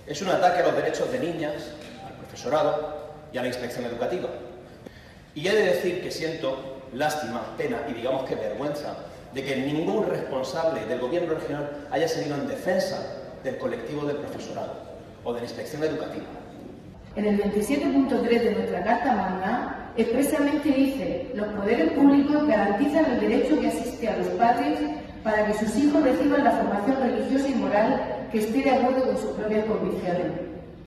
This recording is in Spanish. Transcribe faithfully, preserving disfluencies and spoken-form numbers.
Es un ataque a los derechos de niñas, al profesorado y a la inspección educativa. Y he de decir que siento lástima, pena y digamos que vergüenza de que ningún responsable del gobierno regional haya salido en defensa del colectivo del profesorado o de la inspección educativa. En el veintisiete punto tres de nuestra Carta Magna expresamente dice: los poderes públicos garantizan el derecho que asiste a los padres para que sus hijos reciban la formación religiosa y moral que esté de acuerdo con sus propias convicciones.